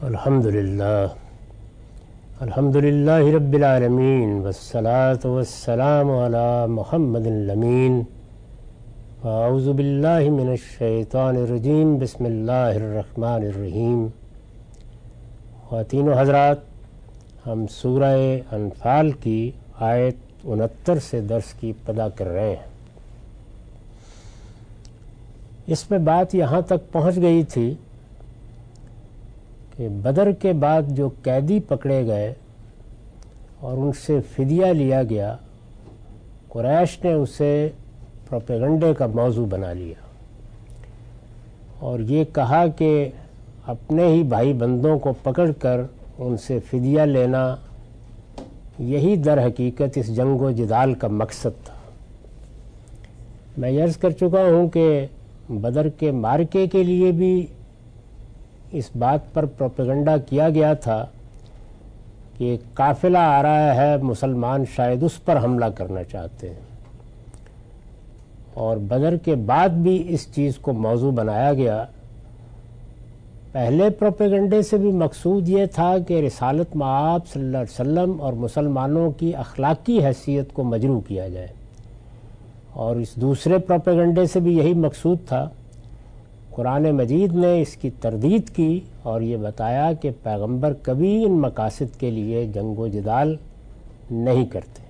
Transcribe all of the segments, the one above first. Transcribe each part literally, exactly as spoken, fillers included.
الحمدللہ الحمدللہ رب العالمین والصلاة والسلام علی محمد الامین اعوذ باللہ من الشیطان الرجیم بسم اللہ الرحمن الرحیم۔ خواتین و حضرات، ہم سورہ انفال کی آیت انہتر سے درس کی ابتدا کر رہے ہیں۔ اس میں بات یہاں تک پہنچ گئی تھی کہ بدر کے بعد جو قیدی پکڑے گئے اور ان سے فدیہ لیا گیا، قریش نے اسے پروپیگنڈے کا موضوع بنا لیا اور یہ کہا کہ اپنے ہی بھائی بندوں کو پکڑ کر ان سے فدیہ لینا، یہی در حقیقت اس جنگ و جدال کا مقصد تھا۔ میں عرض کر چکا ہوں کہ بدر کے معرکے کے لیے بھی اس بات پر پروپیگنڈا کیا گیا تھا کہ ایک قافلہ آ رہا ہے، مسلمان شاید اس پر حملہ کرنا چاہتے ہیں، اور بدر کے بعد بھی اس چیز کو موضوع بنایا گیا۔ پہلے پروپیگنڈے سے بھی مقصود یہ تھا کہ رسالت مآب صلی اللہ علیہ وسلم اور مسلمانوں کی اخلاقی حیثیت کو مجروح کیا جائے، اور اس دوسرے پروپیگنڈے سے بھی یہی مقصود تھا۔ قرآن مجید نے اس کی تردید کی اور یہ بتایا کہ پیغمبر کبھی ان مقاصد کے لیے جنگ و جدال نہیں کرتے۔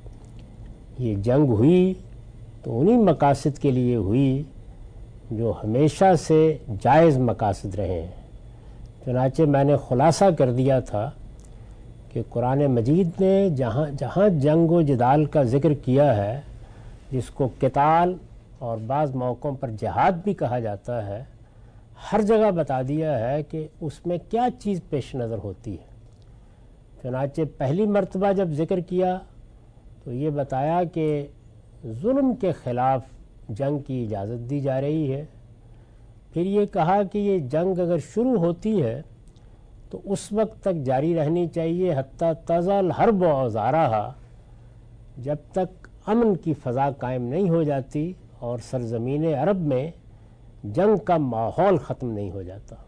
یہ جنگ ہوئی تو انہی مقاصد کے لیے ہوئی جو ہمیشہ سے جائز مقاصد رہے ہیں۔ چنانچہ میں نے خلاصہ کر دیا تھا کہ قرآن مجید نے جہاں جہاں جنگ و جدال کا ذکر کیا ہے، جس کو قتال اور بعض موقعوں پر جہاد بھی کہا جاتا ہے، ہر جگہ بتا دیا ہے کہ اس میں کیا چیز پیش نظر ہوتی ہے۔ چنانچہ پہلی مرتبہ جب ذکر کیا تو یہ بتایا کہ ظلم کے خلاف جنگ کی اجازت دی جا رہی ہے۔ پھر یہ کہا کہ یہ جنگ اگر شروع ہوتی ہے تو اس وقت تک جاری رہنی چاہیے حتیٰ تضع الحرب اوزارہا، جب تک امن کی فضا قائم نہیں ہو جاتی اور سرزمین عرب میں جنگ کا ماحول ختم نہیں ہو جاتا۔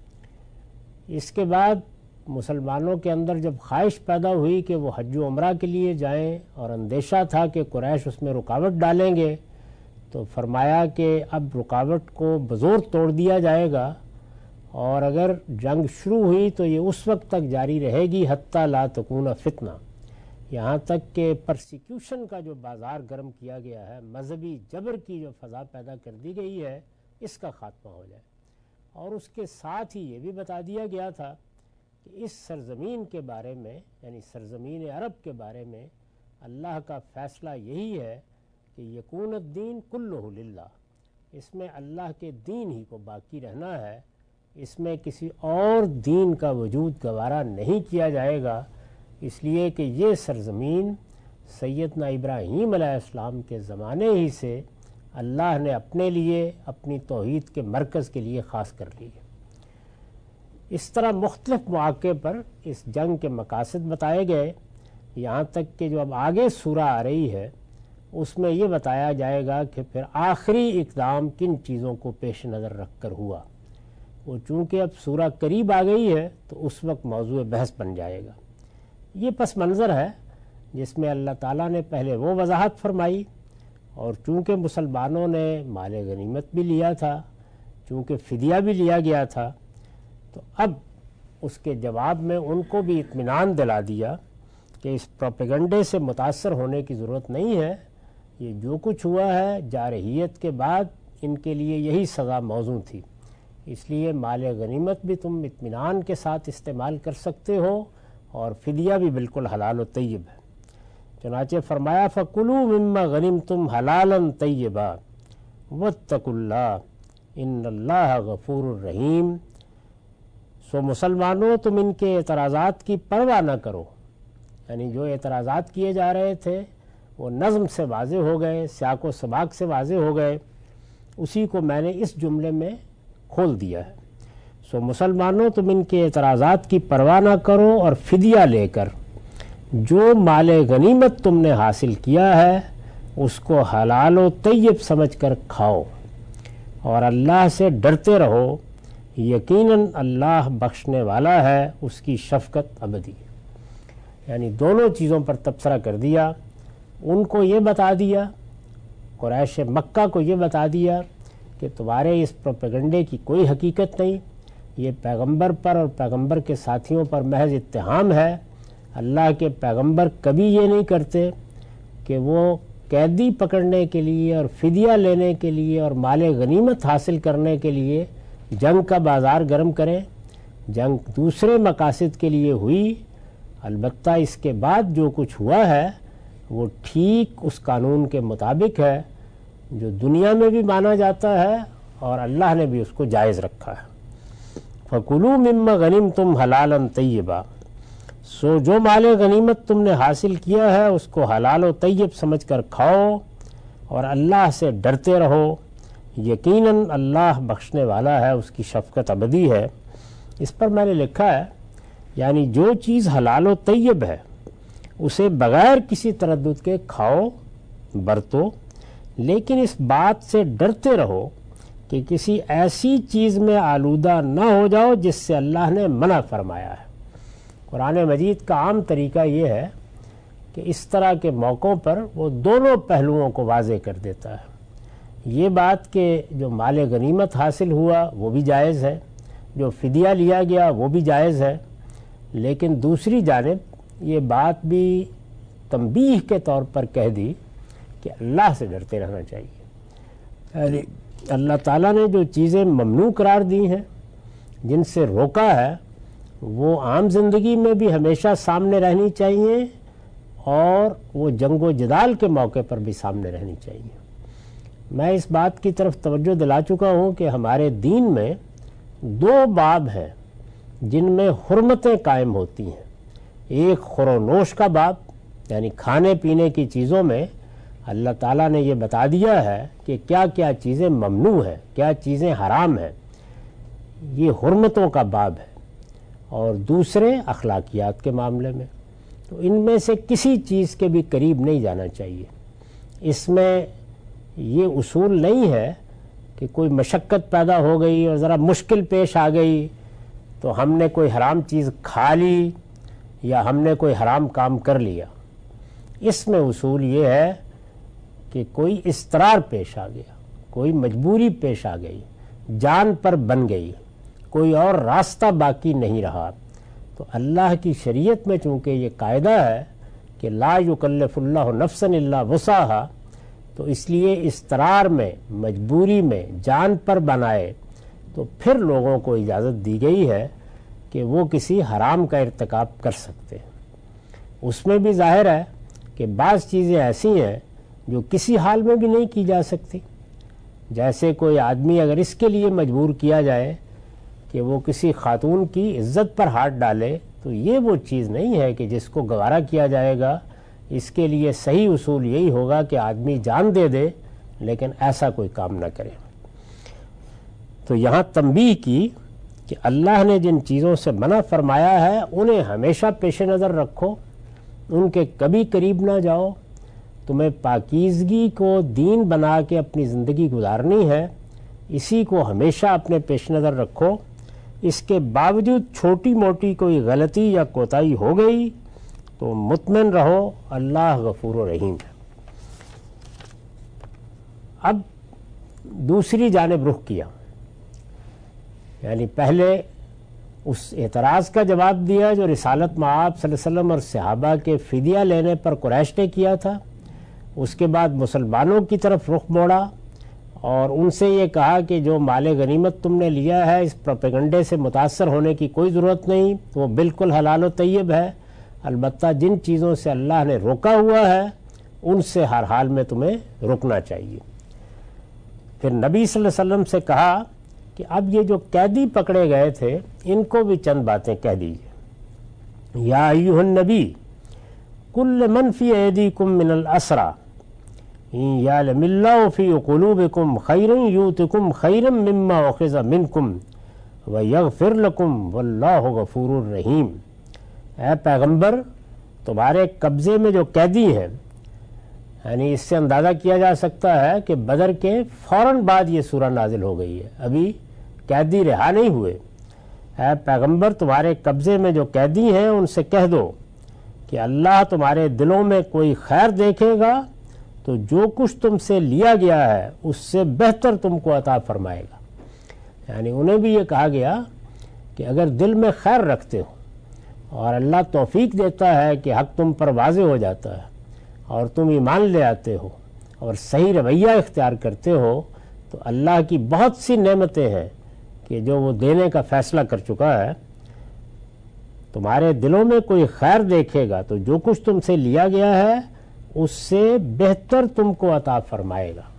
اس کے بعد مسلمانوں کے اندر جب خواہش پیدا ہوئی کہ وہ حج و عمرہ کے لیے جائیں اور اندیشہ تھا کہ قریش اس میں رکاوٹ ڈالیں گے، تو فرمایا کہ اب رکاوٹ کو بزور توڑ دیا جائے گا، اور اگر جنگ شروع ہوئی تو یہ اس وقت تک جاری رہے گی حتیٰ لا تکون فتنہ، یہاں تک کہ پرسیکیوشن کا جو بازار گرم کیا گیا ہے، مذہبی جبر کی جو فضا پیدا کر دی گئی ہے، اس کا خاتمہ ہو جائے۔ اور اس کے ساتھ ہی یہ بھی بتا دیا گیا تھا کہ اس سرزمین کے بارے میں، یعنی سرزمین عرب کے بارے میں، اللہ کا فیصلہ یہی ہے کہ یکون الدین کلہ للہ، اس میں اللہ کے دین ہی کو باقی رہنا ہے، اس میں کسی اور دین کا وجود گوارا نہیں کیا جائے گا، اس لیے کہ یہ سرزمین سیدنا ابراہیم علیہ السلام کے زمانے ہی سے اللہ نے اپنے لیے، اپنی توحید کے مرکز کے لیے خاص کر لی ہے۔ اس طرح مختلف مواقع پر اس جنگ کے مقاصد بتائے گئے، یہاں تک کہ جو اب آگے سورہ آ رہی ہے اس میں یہ بتایا جائے گا کہ پھر آخری اقدام کن چیزوں کو پیش نظر رکھ کر ہوا۔ وہ چونکہ اب سورہ قریب آ گئی ہے تو اس وقت موضوع بحث بن جائے گا۔ یہ پس منظر ہے جس میں اللہ تعالیٰ نے پہلے وہ وضاحت فرمائی، اور چونکہ مسلمانوں نے مال غنیمت بھی لیا تھا، چونکہ فدیہ بھی لیا گیا تھا، تو اب اس کے جواب میں ان کو بھی اطمینان دلا دیا کہ اس پروپیگنڈے سے متاثر ہونے کی ضرورت نہیں ہے، یہ جو کچھ ہوا ہے جارحیت کے بعد ان کے لیے یہی سزا موزوں تھی، اس لیے مال غنیمت بھی تم اطمینان کے ساتھ استعمال کر سکتے ہو، اور فدیہ بھی بالکل حلال و طیب ہے۔ چنانچہ فرمایا فَكُلُوا مِمَّا غَنِمْتُمْ حَلَالًا طَيِّبًا وَاتَّقُوا اللَّهَ إِنَّ اللَّهَ غَفُورٌ رَحِيمٌ۔ سو مسلمانوں، تم ان کے اعتراضات کی پرواہ نہ کرو، یعنی جو اعتراضات کیے جا رہے تھے وہ نظم سے واضح ہو گئے، سیاق و سباق سے واضح ہو گئے، اسی کو میں نے اس جملے میں کھول دیا ہے۔ سو مسلمانوں، تم ان کے اعتراضات کی پرواہ نہ کرو، اور فدیہ لے کر جو مال غنیمت تم نے حاصل کیا ہے اس کو حلال و طیب سمجھ کر کھاؤ، اور اللہ سے ڈرتے رہو، یقیناً اللہ بخشنے والا ہے، اس کی شفقت ابدی ہے۔ یعنی دونوں چیزوں پر تبصرہ کر دیا، ان کو یہ بتا دیا، قریش مکہ کو یہ بتا دیا کہ تمہارے اس پروپیگنڈے کی کوئی حقیقت نہیں، یہ پیغمبر پر اور پیغمبر کے ساتھیوں پر محض اتہام ہے۔ اللہ کے پیغمبر کبھی یہ نہیں کرتے کہ وہ قیدی پکڑنے کے لیے اور فدیہ لینے کے لیے اور مال غنیمت حاصل کرنے کے لیے جنگ کا بازار گرم کریں۔ جنگ دوسرے مقاصد کے لیے ہوئی، البتہ اس کے بعد جو کچھ ہوا ہے وہ ٹھیک اس قانون کے مطابق ہے جو دنیا میں بھی مانا جاتا ہے اور اللہ نے بھی اس کو جائز رکھا ہے۔ فَكُلُوا مِمَّا غَنِمْتُمْ حَلَالًا طَيِّبًا، سو جو مال غنیمت تم نے حاصل کیا ہے اس کو حلال و طیب سمجھ کر کھاؤ اور اللہ سے ڈرتے رہو، یقیناً اللہ بخشنے والا ہے، اس کی شفقت ابدی ہے۔ اس پر میں نے لکھا ہے یعنی جو چیز حلال و طیب ہے اسے بغیر کسی تردد کے کھاؤ برتو، لیکن اس بات سے ڈرتے رہو کہ کسی ایسی چیز میں آلودہ نہ ہو جاؤ جس سے اللہ نے منع فرمایا ہے۔ قرآن مجید کا عام طریقہ یہ ہے کہ اس طرح کے موقعوں پر وہ دونوں پہلوؤں کو واضح کر دیتا ہے۔ یہ بات کہ جو مال غنیمت حاصل ہوا وہ بھی جائز ہے، جو فدیہ لیا گیا وہ بھی جائز ہے، لیکن دوسری جانب یہ بات بھی تنبیہ کے طور پر کہہ دی کہ اللہ سے ڈرتے رہنا چاہیے۔ یعنی اللہ تعالیٰ نے جو چیزیں ممنوع قرار دی ہیں، جن سے روکا ہے، وہ عام زندگی میں بھی ہمیشہ سامنے رہنی چاہیے اور وہ جنگ و جدال کے موقع پر بھی سامنے رہنی چاہیے۔ میں اس بات کی طرف توجہ دلا چکا ہوں کہ ہمارے دین میں دو باب ہیں جن میں حرمتیں قائم ہوتی ہیں۔ ایک خور و نوش کا باب، یعنی کھانے پینے کی چیزوں میں اللہ تعالیٰ نے یہ بتا دیا ہے کہ کیا کیا چیزیں ممنوع ہیں، کیا چیزیں حرام ہیں، یہ حرمتوں کا باب ہے۔ اور دوسرے اخلاقیات کے معاملے میں، تو ان میں سے کسی چیز کے بھی قریب نہیں جانا چاہیے۔ اس میں یہ اصول نہیں ہے کہ کوئی مشقت پیدا ہو گئی اور ذرا مشکل پیش آ گئی تو ہم نے کوئی حرام چیز کھا لی یا ہم نے کوئی حرام کام کر لیا۔ اس میں اصول یہ ہے کہ کوئی اضطرار پیش آ گیا، کوئی مجبوری پیش آ گئی، جان پر بن گئی، کوئی اور راستہ باقی نہیں رہا، تو اللہ کی شریعت میں چونکہ یہ قاعدہ ہے کہ لا یکلف اللہ نفسا الا وسعہا، تو اس لیے اضطرار میں، مجبوری میں، جان پر بنائے تو پھر لوگوں کو اجازت دی گئی ہے کہ وہ کسی حرام کا ارتکاب کر سکتے ہیں۔ اس میں بھی ظاہر ہے کہ بعض چیزیں ایسی ہیں جو کسی حال میں بھی نہیں کی جا سکتی، جیسے کوئی آدمی اگر اس کے لیے مجبور کیا جائے کہ وہ کسی خاتون کی عزت پر ہاتھ ڈالے تو یہ وہ چیز نہیں ہے کہ جس کو گوارا کیا جائے گا۔ اس کے لیے صحیح اصول یہی ہوگا کہ آدمی جان دے دے لیکن ایسا کوئی کام نہ کرے۔ تو یہاں تنبیہ کی کہ اللہ نے جن چیزوں سے منع فرمایا ہے انہیں ہمیشہ پیش نظر رکھو، ان کے کبھی قریب نہ جاؤ۔ تمہیں پاکیزگی کو دین بنا کے اپنی زندگی گزارنی ہے، اسی کو ہمیشہ اپنے پیش نظر رکھو۔ اس کے باوجود چھوٹی موٹی کوئی غلطی یا کوتاہی ہو گئی تو مطمئن رہو، اللہ غفور و رحیم ہے۔ اب دوسری جانب رخ کیا، یعنی پہلے اس اعتراض کا جواب دیا جو رسالت مآب صلی اللہ علیہ وسلم اور صحابہ کے فدیہ لینے پر قریش نے کیا تھا، اس کے بعد مسلمانوں کی طرف رخ موڑا اور ان سے یہ کہا کہ جو مال غنیمت تم نے لیا ہے اس پروپیگنڈے سے متاثر ہونے کی کوئی ضرورت نہیں، وہ بالکل حلال و طیب ہے، البتہ جن چیزوں سے اللہ نے روکا ہوا ہے ان سے ہر حال میں تمہیں رکنا چاہیے۔ پھر نبی صلی اللہ علیہ وسلم سے کہا کہ اب یہ جو قیدی پکڑے گئے تھے ان کو بھی چند باتیں کہہ دیجیے۔ یا ایھا النبی کل من فی ایدیکم من الاسری ان یعلم اللہ فی قلوبکم خیرا یؤتکم خیرا مما اخذ منکم ویغفر لکم واللہ غفور الرحیم۔ اے پیغمبر، تمہارے قبضے میں جو قیدی ہیں، یعنی اس سے اندازہ کیا جا سکتا ہے کہ بدر کے فوراً بعد یہ سورہ نازل ہو گئی ہے، ابھی قیدی رہا نہیں ہوئے، اے پیغمبر تمہارے قبضے میں جو قیدی ہیں ان سے کہہ دو کہ اللہ تمہارے دلوں میں کوئی خیر دیکھے گا تو جو کچھ تم سے لیا گیا ہے اس سے بہتر تم کو عطا فرمائے گا۔ یعنی انہیں بھی یہ کہا گیا کہ اگر دل میں خیر رکھتے ہو اور اللہ توفیق دیتا ہے کہ حق تم پر واضح ہو جاتا ہے اور تم ایمان لے آتے ہو اور صحیح رویہ اختیار کرتے ہو تو اللہ کی بہت سی نعمتیں ہیں کہ جو وہ دینے کا فیصلہ کر چکا ہے۔ تمہارے دلوں میں کوئی خیر دیکھے گا تو جو کچھ تم سے لیا گیا ہے اس سے بہتر تم کو عطا فرمائے گا۔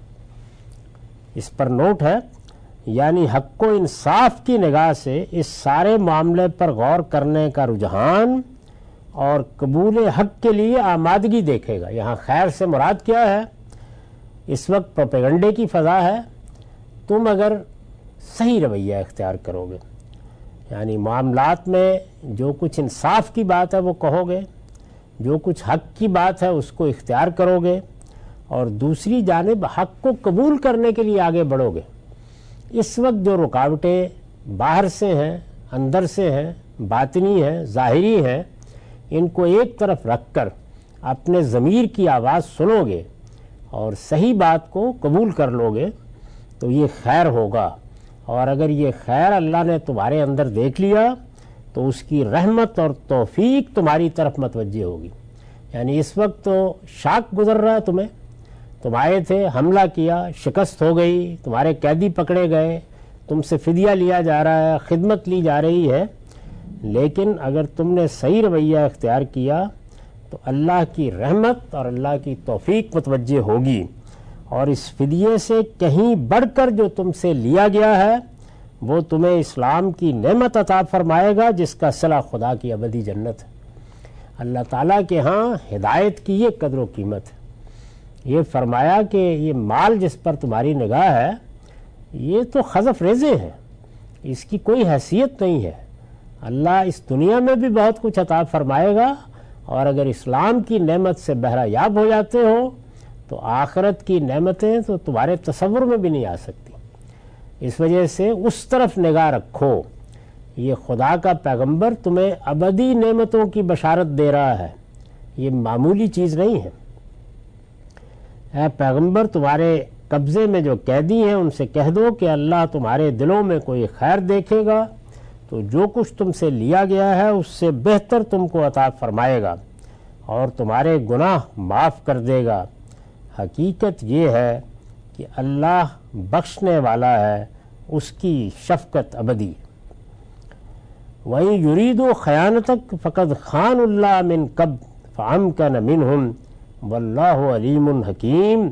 اس پر نوٹ ہے، یعنی حق و انصاف کی نگاہ سے اس سارے معاملے پر غور کرنے کا رجحان اور قبول حق کے لیے آمادگی دیکھے گا۔ یہاں خیر سے مراد کیا ہے؟ اس وقت پروپیگنڈے کی فضا ہے، تم اگر صحیح رویہ اختیار کرو گے، یعنی معاملات میں جو کچھ انصاف کی بات ہے وہ کہو گے، جو کچھ حق کی بات ہے اس کو اختیار کرو گے اور دوسری جانب حق کو قبول کرنے کے لیے آگے بڑھو گے۔ اس وقت جو رکاوٹیں باہر سے ہیں، اندر سے ہیں، باطنی ہیں، ظاہری ہیں، ان کو ایک طرف رکھ کر اپنے ضمیر کی آواز سنو گے اور صحیح بات کو قبول کر لو گے تو یہ خیر ہوگا۔ اور اگر یہ خیر اللہ نے تمہارے اندر دیکھ لیا تو اس کی رحمت اور توفیق تمہاری طرف متوجہ ہوگی۔ یعنی اس وقت تو شاک گزر رہا ہے تمہیں، تم آئے تھے، حملہ کیا، شکست ہو گئی، تمہارے قیدی پکڑے گئے، تم سے فدیہ لیا جا رہا ہے، خدمت لی جا رہی ہے، لیکن اگر تم نے صحیح رویہ اختیار کیا تو اللہ کی رحمت اور اللہ کی توفیق متوجہ ہوگی اور اس فدیے سے کہیں بڑھ کر جو تم سے لیا گیا ہے وہ تمہیں اسلام کی نعمت عطا فرمائے گا جس کا صلہ خدا کی ابدی جنت ہے۔ اللہ تعالیٰ کے ہاں ہدایت کی یہ قدر و قیمت ہے۔ یہ فرمایا کہ یہ مال جس پر تمہاری نگاہ ہے یہ تو خزف ریزے ہیں، اس کی کوئی حیثیت نہیں ہے۔ اللہ اس دنیا میں بھی بہت کچھ عطا فرمائے گا اور اگر اسلام کی نعمت سے بہرہ یاب ہو جاتے ہو تو آخرت کی نعمتیں تو تمہارے تصور میں بھی نہیں آ سکتی۔ اس وجہ سے اس طرف نگاہ رکھو۔ یہ خدا کا پیغمبر تمہیں ابدی نعمتوں کی بشارت دے رہا ہے، یہ معمولی چیز نہیں ہے۔ اے پیغمبر تمہارے قبضے میں جو قیدی ہیں ان سے کہہ دو کہ اللہ تمہارے دلوں میں کوئی خیر دیکھے گا تو جو کچھ تم سے لیا گیا ہے اس سے بہتر تم کو عطا فرمائے گا اور تمہارے گناہ معاف کر دے گا۔ حقیقت یہ ہے کہ اللہ بخشنے والا ہے، اس کی شفقت ابدی۔ وَإِن يُرِيدُوا خَيَانَتَكَ فَقَدْ خَانُوا اللَّهَ مِن قَبْلُ فَأَمْكَنَ مِنْهُمْ وَاللَّهُ عَلِيمٌ حَكِيمٌ۔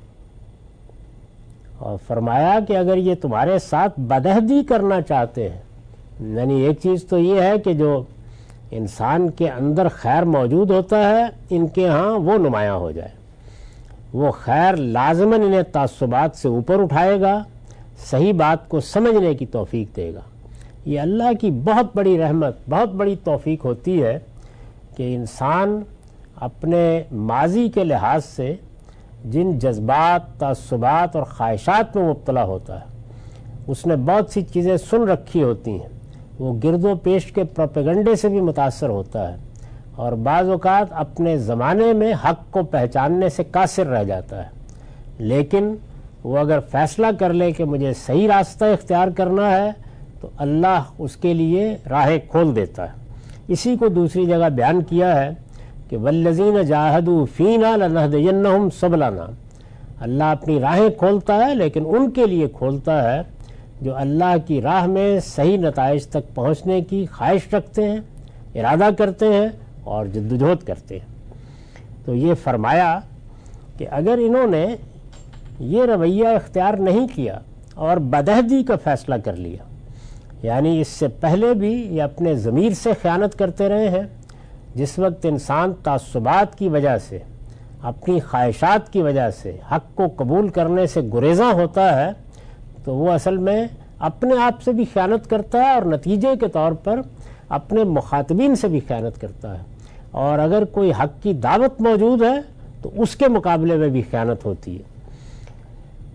اور فرمایا کہ اگر یہ تمہارے ساتھ بدعہدی کرنا چاہتے ہیں، یعنی ایک چیز تو یہ ہے کہ جو انسان کے اندر خیر موجود ہوتا ہے ان کے ہاں وہ نمایاں ہو جائے، وہ خیر لازماً انہیں تعصبات سے اوپر اٹھائے گا، صحیح بات کو سمجھنے کی توفیق دے گا۔ یہ اللہ کی بہت بڑی رحمت، بہت بڑی توفیق ہوتی ہے کہ انسان اپنے ماضی کے لحاظ سے جن جذبات، تعصبات اور خواہشات میں مبتلا ہوتا ہے، اس نے بہت سی چیزیں سن رکھی ہوتی ہیں، وہ گرد و پیش کے پروپیگنڈے سے بھی متاثر ہوتا ہے اور بعض اوقات اپنے زمانے میں حق کو پہچاننے سے قاصر رہ جاتا ہے، لیکن وہ اگر فیصلہ کر لے کہ مجھے صحیح راستہ اختیار کرنا ہے تو اللہ اس کے لیے راہیں کھول دیتا ہے۔ اسی کو دوسری جگہ بیان کیا ہے کہ والذین جاہدوا فینا لنہدینہم سبلنا، اللہ اپنی راہیں کھولتا ہے لیکن ان کے لیے کھولتا ہے جو اللہ کی راہ میں صحیح نتائج تک پہنچنے کی خواہش رکھتے ہیں، ارادہ کرتے ہیں اور جدوجہد کرتے ہیں۔ تو یہ فرمایا کہ اگر انہوں نے یہ رویہ اختیار نہیں کیا اور بدعہدی کا فیصلہ کر لیا، یعنی اس سے پہلے بھی یہ اپنے ضمیر سے خیانت کرتے رہے ہیں، جس وقت انسان تعصبات کی وجہ سے، اپنی خواہشات کی وجہ سے حق کو قبول کرنے سے گریزاں ہوتا ہے تو وہ اصل میں اپنے آپ سے بھی خیانت کرتا ہے اور نتیجے کے طور پر اپنے مخاطبین سے بھی خیانت کرتا ہے، اور اگر کوئی حق کی دعوت موجود ہے تو اس کے مقابلے میں بھی خیانت ہوتی ہے۔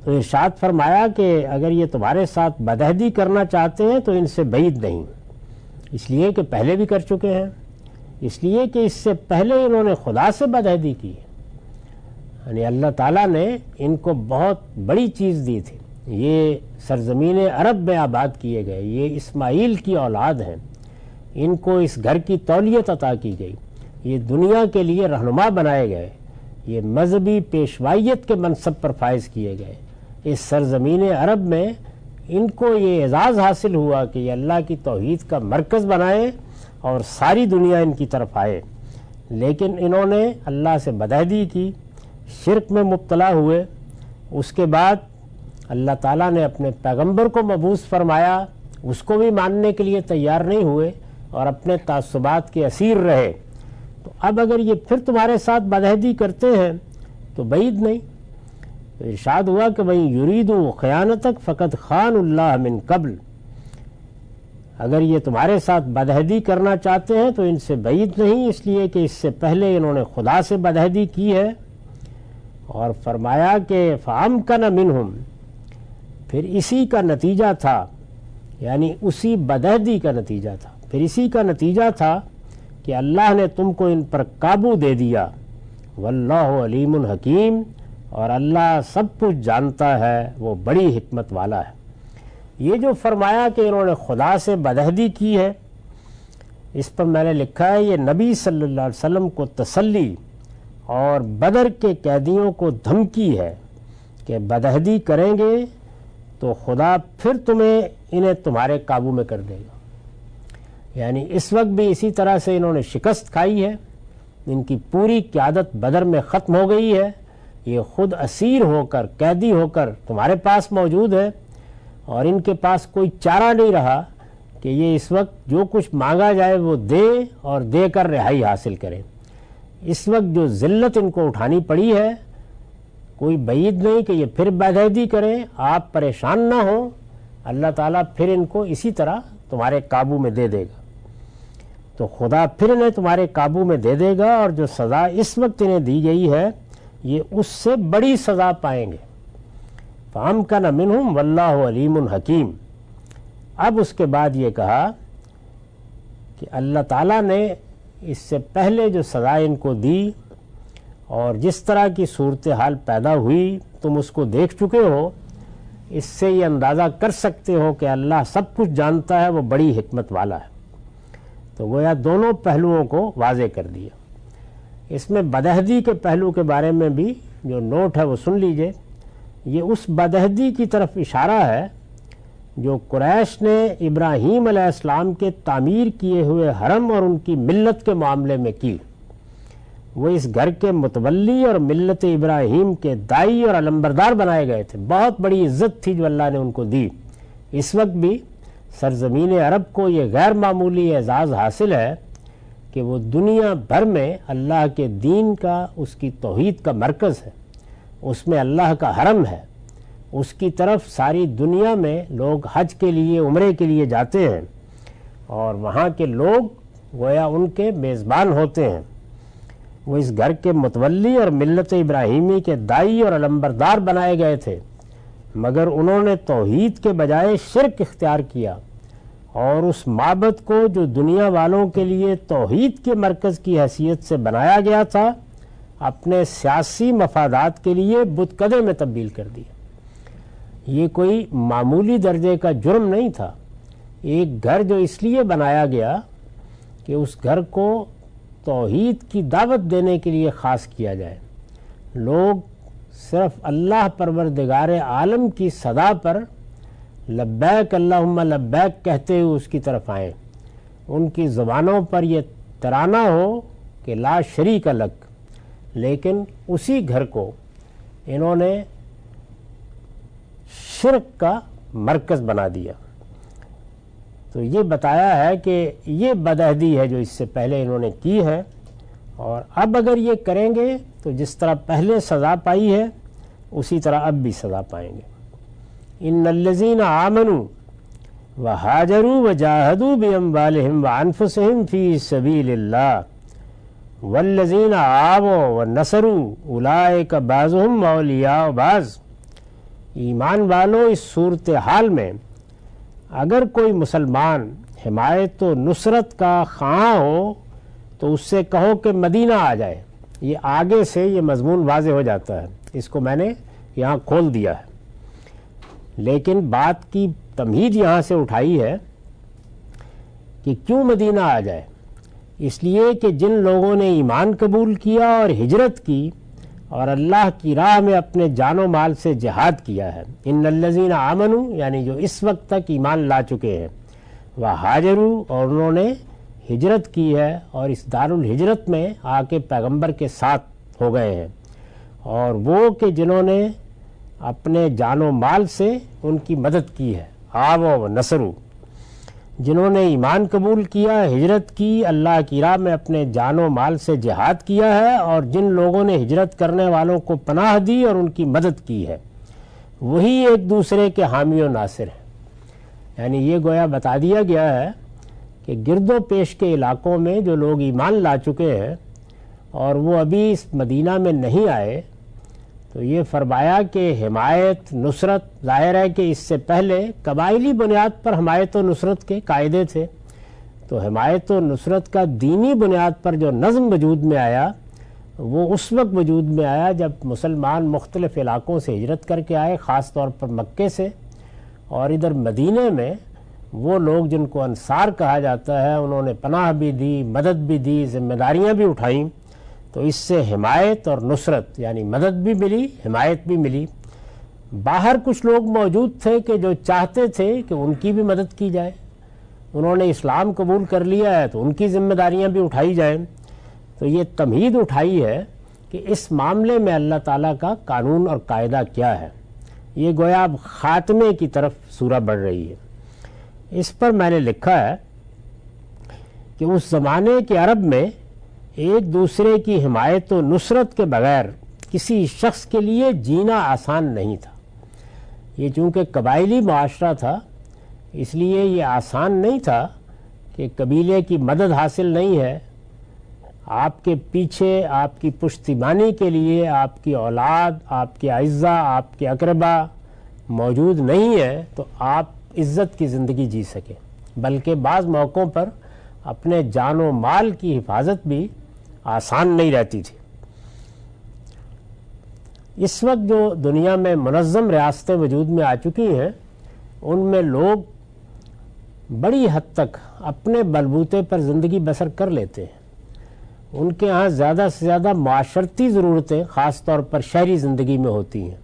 تو ارشاد فرمایا کہ اگر یہ تمہارے ساتھ بدعہدی کرنا چاہتے ہیں تو ان سے بعید نہیں، اس لیے کہ پہلے بھی کر چکے ہیں، اس لیے کہ اس سے پہلے انہوں نے خدا سے بدعہدی کی، یعنی اللہ تعالیٰ نے ان کو بہت بڑی چیز دی تھی، یہ سرزمین عرب میں آباد کیے گئے، یہ اسماعیل کی اولاد ہیں، ان کو اس گھر کی تولیت عطا کی گئی، یہ دنیا کے لیے رہنما بنائے گئے، یہ مذہبی پیشوائیت کے منصب پر فائز کیے گئے، اس سرزمین عرب میں ان کو یہ اعزاز حاصل ہوا کہ یہ اللہ کی توحید کا مرکز بنائے اور ساری دنیا ان کی طرف آئے، لیکن انہوں نے اللہ سے بدعہدی کی، شرک میں مبتلا ہوئے، اس کے بعد اللہ تعالیٰ نے اپنے پیغمبر کو مبعوث فرمایا، اس کو بھی ماننے کے لیے تیار نہیں ہوئے اور اپنے تعصبات کے اسیر رہے، تو اب اگر یہ پھر تمہارے ساتھ بدعہدی کرتے ہیں تو بعید نہیں۔ تو ارشاد ہوا کہ وَإِن يُرِيدُوا خِيَانَتَكَ فَقَدْ خَانُوا اللَّهَ مِن قَبْلُ، اگر یہ تمہارے ساتھ بدعہدی کرنا چاہتے ہیں تو ان سے بعید نہیں، اس لیے کہ اس سے پہلے انہوں نے خدا سے بدعہدی کی ہے، اور فرمایا کہ فَأَمْكَنَ مِنْهُمْ، پھر اسی کا نتیجہ تھا، یعنی اسی بدعہدی کا نتیجہ تھا، پھر اسی کا نتیجہ تھا کہ اللہ نے تم کو ان پر قابو دے دیا، واللہ علیم حکیم، اور اللہ سب کچھ جانتا ہے، وہ بڑی حکمت والا ہے۔ یہ جو فرمایا کہ انہوں نے خدا سے بدعہدی کی ہے، اس پر میں نے لکھا ہے یہ نبی صلی اللہ علیہ وسلم کو تسلی اور بدر کے قیدیوں کو دھمکی ہے کہ بدعہدی کریں گے تو خدا پھر تمہیں انہیں تمہارے قابو میں کر دے گا، یعنی اس وقت بھی اسی طرح سے انہوں نے شکست کھائی ہے، ان کی پوری قیادت بدر میں ختم ہو گئی ہے، یہ خود اسیر ہو کر قیدی ہو کر تمہارے پاس موجود ہے، اور ان کے پاس کوئی چارہ نہیں رہا کہ یہ اس وقت جو کچھ مانگا جائے وہ دے اور دے کر رہائی حاصل کریں۔ اس وقت جو ذلت ان کو اٹھانی پڑی ہے، کوئی بعید نہیں کہ یہ پھر بدعہدی کریں، آپ پریشان نہ ہوں، اللہ تعالیٰ پھر ان کو اسی طرح تمہارے قابو میں دے دے گا، تو خدا پھر انہیں تمہارے قابو میں دے دے گا، اور جو سزا اس وقت انہیں دی گئی ہے یہ اس سے بڑی سزا پائیں گے۔ فَأَمْكَنَ مِنْهُمْ وَاللَّهُ عَلِيمٌ حَكِيمٌ۔ اب اس کے بعد یہ کہا کہ اللہ تعالیٰ نے اس سے پہلے جو سزا ان کو دی اور جس طرح کی صورتحال پیدا ہوئی تم اس کو دیکھ چکے ہو، اس سے یہ اندازہ کر سکتے ہو کہ اللہ سب کچھ جانتا ہے، وہ بڑی حکمت والا ہے۔ تو گویا دونوں پہلوؤں کو واضح کر دیا۔ اس میں بدعہدی کے پہلو کے بارے میں بھی جو نوٹ ہے وہ سن لیجئے، یہ اس بدعہدی کی طرف اشارہ ہے جو قریش نے ابراہیم علیہ السلام کے تعمیر کیے ہوئے حرم اور ان کی ملت کے معاملے میں کی۔ وہ اس گھر کے متولی اور ملت ابراہیم کے دائی اور علمبردار بنائے گئے تھے، بہت بڑی عزت تھی جو اللہ نے ان کو دی۔ اس وقت بھی سرزمین عرب کو یہ غیر معمولی اعزاز حاصل ہے کہ وہ دنیا بھر میں اللہ کے دین کا، اس کی توحید کا مرکز ہے، اس میں اللہ کا حرم ہے، اس کی طرف ساری دنیا میں لوگ حج کے لیے، عمرے کے لیے جاتے ہیں، اور وہاں کے لوگ گویا ان کے میزبان ہوتے ہیں۔ وہ اس گھر کے متولی اور ملت ابراہیمی کے دائی اور علمبردار بنائے گئے تھے، مگر انہوں نے توحید کے بجائے شرک اختیار کیا، اور اس معبد کو جو دنیا والوں کے لیے توحید کے مرکز کی حیثیت سے بنایا گیا تھا، اپنے سیاسی مفادات کے لیے بت کدے میں تبدیل کر دیا۔ یہ کوئی معمولی درجے کا جرم نہیں تھا، ایک گھر جو اس لیے بنایا گیا کہ اس گھر کو توحید کی دعوت دینے کے لیے خاص کیا جائے، لوگ صرف اللہ پروردگار عالم کی صدا پر لبیک اللہم لبیک کہتے ہوئے اس کی طرف آئیں، ان کی زبانوں پر یہ ترانہ ہو کہ لا شریک لک، لیکن اسی گھر کو انہوں نے شرک کا مرکز بنا دیا۔ تو یہ بتایا ہے کہ یہ بدعہدی ہے جو اس سے پہلے انہوں نے کی ہے، اور اب اگر یہ کریں گے تو جس طرح پہلے سزا پائی ہے اسی طرح اب بھی سزا پائیں گے۔ ان الذین آمنوا وہاجروا وجاہدوا باموالہم وانفسہم فی سبیل اللہ والذین آووا ونصروا اولئک بعضهم اولیاء بعض۔ ایمان والوں اس صورتحال میں اگر کوئی مسلمان حمایت و نصرت کا خواہاں ہو تو اس سے کہو کہ مدینہ آ جائے. یہ آگے سے یہ مضمون واضح ہو جاتا ہے، اس کو میں نے یہاں کھول دیا ہے، لیکن بات کی تمہید یہاں سے اٹھائی ہے کہ کیوں مدینہ آ جائے. اس لیے کہ جن لوگوں نے ایمان قبول کیا اور ہجرت کی اور اللہ کی راہ میں اپنے جان و مال سے جہاد کیا ہے، ان الذین آمنوا یعنی جو اس وقت تک ایمان لا چکے ہیں، وہاجروا اور انہوں نے ہجرت کی ہے اور اس دار الہجرت میں آ کے پیغمبر کے ساتھ ہو گئے ہیں، اور وہ کہ جنہوں نے اپنے جان و مال سے ان کی مدد کی ہے، آووا و نصروا، جنہوں نے ایمان قبول کیا، ہجرت کی، اللہ کی راہ میں اپنے جان و مال سے جہاد کیا ہے، اور جن لوگوں نے ہجرت کرنے والوں کو پناہ دی اور ان کی مدد کی ہے، وہی ایک دوسرے کے حامی و ناصر ہیں. یعنی یہ گویا بتا دیا گیا ہے کہ گرد و پیش کے علاقوں میں جو لوگ ایمان لا چکے ہیں اور وہ ابھی اس مدینہ میں نہیں آئے، تو یہ فرمایا کہ حمایت نصرت ظاہر ہے کہ اس سے پہلے قبائلی بنیاد پر حمایت و نصرت کے قاعدے تھے، تو حمایت و نصرت کا دینی بنیاد پر جو نظم وجود میں آیا وہ اس وقت وجود میں آیا جب مسلمان مختلف علاقوں سے ہجرت کر کے آئے، خاص طور پر مکے سے، اور ادھر مدینے میں وہ لوگ جن کو انصار کہا جاتا ہے انہوں نے پناہ بھی دی، مدد بھی دی، ذمہ داریاں بھی اٹھائیں، تو اس سے حمایت اور نصرت یعنی مدد بھی ملی، حمایت بھی ملی. باہر کچھ لوگ موجود تھے کہ جو چاہتے تھے کہ ان کی بھی مدد کی جائے، انہوں نے اسلام قبول کر لیا ہے تو ان کی ذمہ داریاں بھی اٹھائی جائیں. تو یہ تمہید اٹھائی ہے کہ اس معاملے میں اللہ تعالیٰ کا قانون اور قاعدہ کیا ہے. یہ گویا اب خاتمے کی طرف سورہ بڑھ رہی ہے. اس پر میں نے لکھا ہے کہ اس زمانے کے عرب میں ایک دوسرے کی حمایت و نصرت کے بغیر کسی شخص کے لیے جینا آسان نہیں تھا. یہ چونکہ قبائلی معاشرہ تھا اس لیے یہ آسان نہیں تھا کہ قبیلے کی مدد حاصل نہیں ہے، آپ کے پیچھے آپ کی پشتیبانی کے لیے آپ کی اولاد، آپ کے اعزاء، آپ کے اقربا موجود نہیں ہے تو آپ عزت کی زندگی جی سکیں، بلکہ بعض موقعوں پر اپنے جان و مال کی حفاظت بھی آسان نہیں رہتی تھی. اس وقت جو دنیا میں منظم ریاستیں وجود میں آ چکی ہیں ان میں لوگ بڑی حد تک اپنے بلبوتے پر زندگی بسر کر لیتے ہیں. ان کے ہاں زیادہ سے زیادہ معاشرتی ضرورتیں خاص طور پر شہری زندگی میں ہوتی ہیں،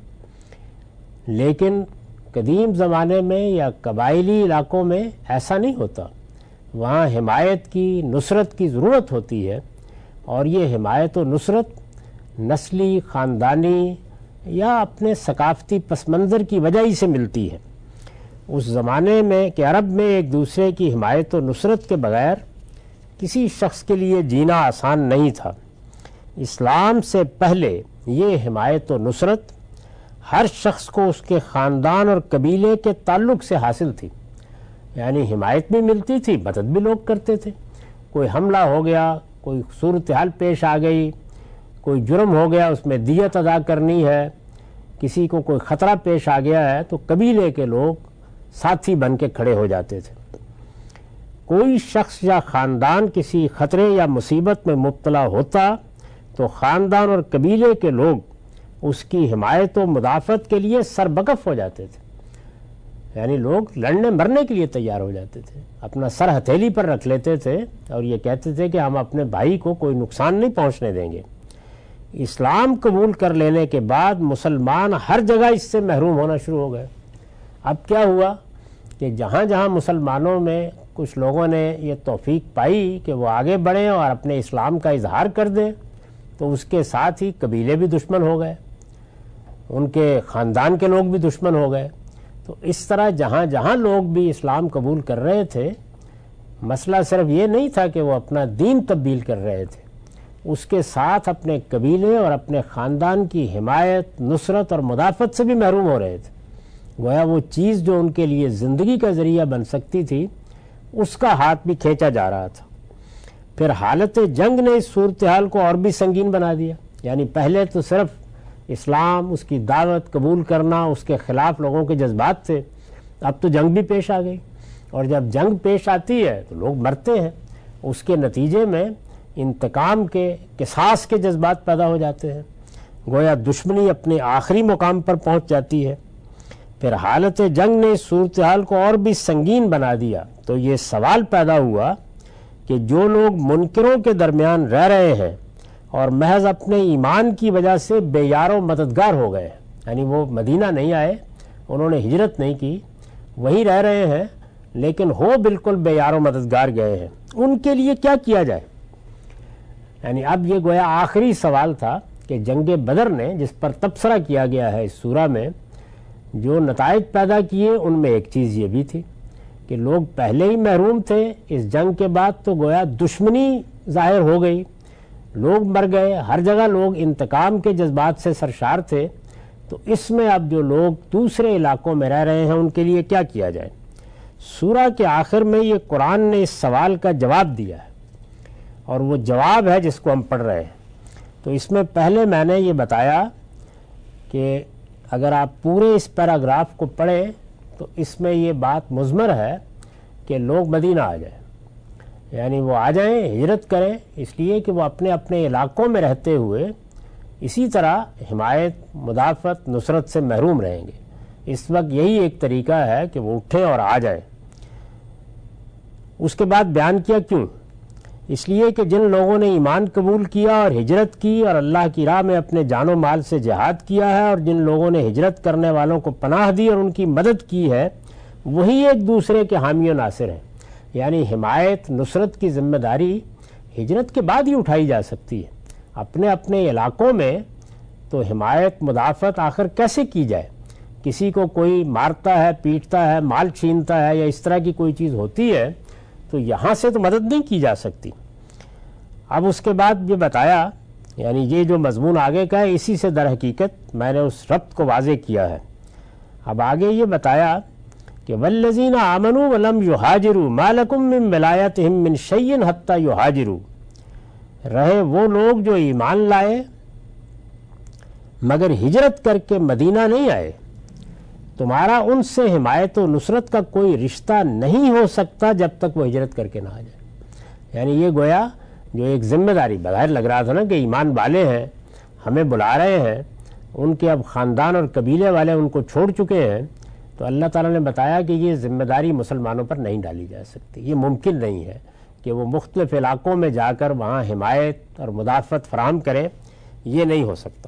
لیکن قدیم زمانے میں یا قبائلی علاقوں میں ایسا نہیں ہوتا. وہاں حمایت کی، نصرت کی ضرورت ہوتی ہے، اور یہ حمایت و نصرت نسلی، خاندانی یا اپنے ثقافتی پس منظر کی وجہ ہی سے ملتی ہے. اس زمانے میں کہ عرب میں ایک دوسرے کی حمایت و نصرت کے بغیر کسی شخص کے لیے جینا آسان نہیں تھا. اسلام سے پہلے یہ حمایت و نصرت ہر شخص کو اس کے خاندان اور قبیلے کے تعلق سے حاصل تھی. یعنی حمایت بھی ملتی تھی، مدد بھی لوگ کرتے تھے. کوئی حملہ ہو گیا، کوئی صورتحال پیش آ گئی، کوئی جرم ہو گیا، اس میں دیت ادا کرنی ہے، کسی کو کوئی خطرہ پیش آ گیا ہے تو قبیلے کے لوگ ساتھی بن کے کھڑے ہو جاتے تھے. کوئی شخص یا خاندان کسی خطرے یا مصیبت میں مبتلا ہوتا تو خاندان اور قبیلے کے لوگ اس کی حمایت و مدافعت کے لیے سربکف ہو جاتے تھے. یعنی لوگ لڑنے مرنے کے لیے تیار ہو جاتے تھے، اپنا سر ہتھیلی پر رکھ لیتے تھے اور یہ کہتے تھے کہ ہم اپنے بھائی کو کوئی نقصان نہیں پہنچنے دیں گے. اسلام قبول کر لینے کے بعد مسلمان ہر جگہ اس سے محروم ہونا شروع ہو گئے. اب کیا ہوا کہ جہاں جہاں مسلمانوں میں کچھ لوگوں نے یہ توفیق پائی کہ وہ آگے بڑھیں اور اپنے اسلام کا اظہار کر دیں تو اس کے ساتھ ہی قبیلے بھی دشمن ہو گئے، ان کے خاندان کے لوگ بھی دشمن ہو گئے. تو اس طرح جہاں جہاں لوگ بھی اسلام قبول کر رہے تھے، مسئلہ صرف یہ نہیں تھا کہ وہ اپنا دین تبدیل کر رہے تھے، اس کے ساتھ اپنے قبیلے اور اپنے خاندان کی حمایت، نصرت اور مدافعت سے بھی محروم ہو رہے تھے. گویا وہ چیز جو ان کے لیے زندگی کا ذریعہ بن سکتی تھی اس کا ہاتھ بھی کھینچا جا رہا تھا. پھر حالت جنگ نے اس صورتحال کو اور بھی سنگین بنا دیا. یعنی پہلے تو صرف اسلام، اس کی دعوت قبول کرنا، اس کے خلاف لوگوں کے جذبات تھے. اب تو جنگ بھی پیش آ گئی، اور جب جنگ پیش آتی ہے تو لوگ مرتے ہیں. اس کے نتیجے میں انتقام کے، قصاص کے جذبات پیدا ہو جاتے ہیں. گویا دشمنی اپنے آخری مقام پر پہنچ جاتی ہے. پھر حالت جنگ نے اس صورتحال کو اور بھی سنگین بنا دیا. تو یہ سوال پیدا ہوا کہ جو لوگ منکروں کے درمیان رہ رہے ہیں اور محض اپنے ایمان کی وجہ سے بے یار و مددگار ہو گئے، یعنی وہ مدینہ نہیں آئے، انہوں نے ہجرت نہیں کی، وہیں رہ رہے ہیں لیکن ہو بالکل بے یار و مددگار گئے ہیں، ان کے لیے کیا کیا جائے؟ یعنی اب یہ گویا آخری سوال تھا کہ جنگ بدر نے، جس پر تبصرہ کیا گیا ہے اس سورہ میں، جو نتائج پیدا کیے ان میں ایک چیز یہ بھی تھی کہ لوگ پہلے ہی محروم تھے. اس جنگ کے بعد تو گویا دشمنی ظاہر ہو گئی، لوگ مر گئے، ہر جگہ لوگ انتقام کے جذبات سے سرشار تھے. تو اس میں اب جو لوگ دوسرے علاقوں میں رہ رہے ہیں ان کے لیے کیا کیا جائے؟ سورہ کے آخر میں یہ قرآن نے اس سوال کا جواب دیا ہے، اور وہ جواب ہے جس کو ہم پڑھ رہے ہیں. تو اس میں پہلے میں نے یہ بتایا کہ اگر آپ پورے اس پیراگراف کو پڑھیں تو اس میں یہ بات مضمر ہے کہ لوگ مدینہ آ جائیں، یعنی وہ آ جائیں، ہجرت کریں، اس لیے کہ وہ اپنے اپنے علاقوں میں رہتے ہوئے اسی طرح حمایت، مدافعت، نصرت سے محروم رہیں گے. اس وقت یہی ایک طریقہ ہے کہ وہ اٹھیں اور آ جائیں. اس کے بعد بیان کیا کیوں؟ اس لیے کہ جن لوگوں نے ایمان قبول کیا اور ہجرت کی اور اللہ کی راہ میں اپنے جان و مال سے جہاد کیا ہے، اور جن لوگوں نے ہجرت کرنے والوں کو پناہ دی اور ان کی مدد کی ہے، وہی ایک دوسرے کے حامی و ناصر ہیں. یعنی حمایت، نصرت کی ذمہ داری ہجرت کے بعد ہی اٹھائی جا سکتی ہے. اپنے اپنے علاقوں میں تو حمایت، مدافعت آخر کیسے کی جائے؟ کسی کو کوئی مارتا ہے، پیٹتا ہے، مال چھینتا ہے یا اس طرح کی کوئی چیز ہوتی ہے تو یہاں سے تو مدد نہیں کی جا سکتی. اب اس کے بعد یہ بتایا، یعنی یہ جو مضمون آگے کا ہے اسی سے در حقیقت میں نے اس ربط کو واضح کیا ہے. اب آگے یہ بتایا کہ والذین آمنوا ولم یہاجروا ما لکم من ولایتہم من شیء حتی یہاجروا، رہے وہ لوگ جو ایمان لائے مگر ہجرت کر کے مدینہ نہیں آئے، تمہارا ان سے حمایت و نصرت کا کوئی رشتہ نہیں ہو سکتا جب تک وہ ہجرت کر کے نہ آ جائے. یعنی یہ گویا جو ایک ذمہ داری بظاہر لگ رہا تھا نا کہ ایمان والے ہیں، ہمیں بلا رہے ہیں، ان کے اب خاندان اور قبیلے والے ان کو چھوڑ چکے ہیں، تو اللہ تعالیٰ نے بتایا کہ یہ ذمہ داری مسلمانوں پر نہیں ڈالی جا سکتی. یہ ممکن نہیں ہے کہ وہ مختلف علاقوں میں جا کر وہاں حمایت اور مدافعت فراہم کریں، یہ نہیں ہو سکتا.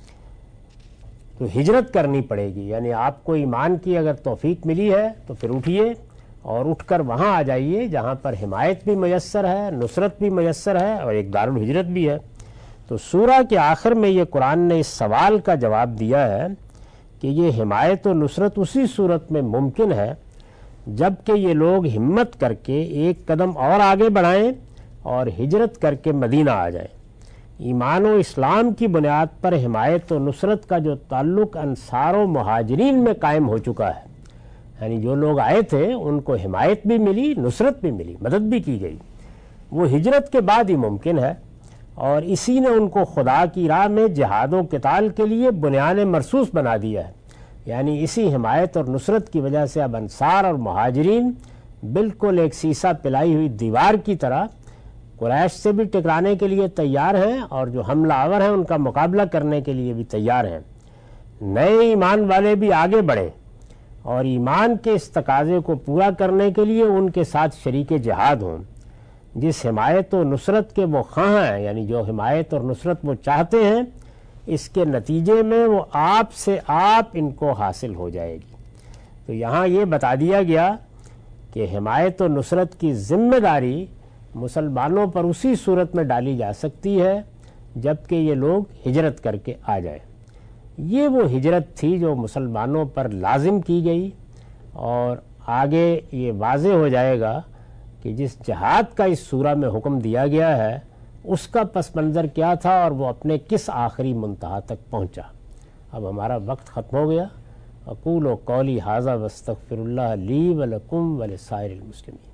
تو ہجرت کرنی پڑے گی. یعنی آپ کو ایمان کی اگر توفیق ملی ہے تو پھر اٹھیے اور اٹھ کر وہاں آ جائیے جہاں پر حمایت بھی میسر ہے، نصرت بھی میسر ہے اور ایک دار الہجرت بھی ہے. تو سورہ کے آخر میں یہ قرآن نے اس سوال کا جواب دیا ہے کہ یہ حمایت و نصرت اسی صورت میں ممکن ہے جب کہ یہ لوگ ہمت کر کے ایک قدم اور آگے بڑھائیں اور ہجرت کر کے مدینہ آ جائیں. ایمان و اسلام کی بنیاد پر حمایت و نصرت کا جو تعلق انصار و مہاجرین میں قائم ہو چکا ہے، یعنی جو لوگ آئے تھے ان کو حمایت بھی ملی، نصرت بھی ملی، مدد بھی کی گئی، وہ ہجرت کے بعد ہی ممکن ہے. اور اسی نے ان کو خدا کی راہ میں جہاد و قتال کے لیے بنیاد مرصوص بنا دیا ہے. یعنی اسی حمایت اور نصرت کی وجہ سے اب انصار اور مہاجرین بالکل ایک سیسا پلائی ہوئی دیوار کی طرح قریش سے بھی ٹکرانے کے لیے تیار ہیں، اور جو حملہ آور ہیں ان کا مقابلہ کرنے کے لیے بھی تیار ہیں. نئے ایمان والے بھی آگے بڑھیں اور ایمان کے اس تقاضے کو پورا کرنے کے لیے ان کے ساتھ شریک جہاد ہوں. جس حمایت و نصرت کے وہ خواہاں ہیں، یعنی جو حمایت اور نصرت وہ چاہتے ہیں، اس کے نتیجے میں وہ آپ سے آپ ان کو حاصل ہو جائے گی. تو یہاں یہ بتا دیا گیا کہ حمایت و نصرت کی ذمہ داری مسلمانوں پر اسی صورت میں ڈالی جا سکتی ہے جب کہ یہ لوگ ہجرت کر کے آ جائیں. یہ وہ ہجرت تھی جو مسلمانوں پر لازم کی گئی، اور آگے یہ واضح ہو جائے گا کہ جس جہاد کا اس سورہ میں حکم دیا گیا ہے اس کا پس منظر کیا تھا اور وہ اپنے کس آخری منتہا تک پہنچا. اب ہمارا وقت ختم ہو گیا. اقول و قولی ھذا واستغفر اللہ لی ولکم ولسائر المسلمین.